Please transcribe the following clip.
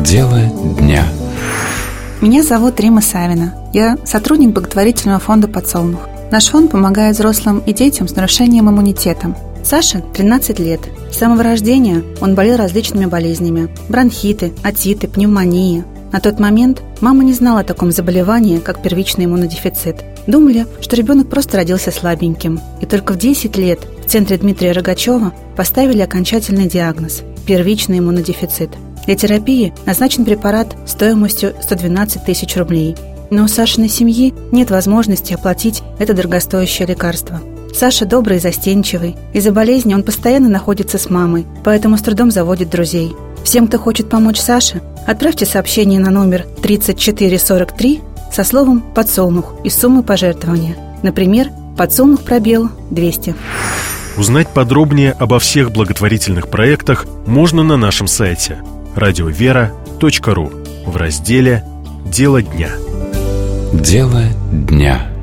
Дело дня. Меня зовут Рима Савина. Я сотрудник благотворительного фонда «Подсолнух». Наш фонд помогает взрослым и детям с нарушением иммунитета. Саше 13 лет. С самого рождения он болел различными болезнями: бронхиты, отиты, пневмонии. На тот момент мама не знала о таком заболевании, как первичный иммунодефицит. Думали, что ребенок просто родился слабеньким. И только в 10 лет в центре Дмитрия Рогачева поставили окончательный диагноз – первичный иммунодефицит. Для терапии назначен препарат стоимостью 112 тысяч рублей. Но у Сашиной семьи нет возможности оплатить это дорогостоящее лекарство. Саша добрый и застенчивый. Из-за болезни он постоянно находится с мамой, поэтому с трудом заводит друзей. Всем, кто хочет помочь Саше, отправьте сообщение на номер 3443 со словом «подсолнух» и суммой пожертвования. Например, «подсолнух пробел 200». Узнать подробнее обо всех благотворительных проектах можно на нашем сайте radiovera.ru в разделе «Дело дня». Дело дня.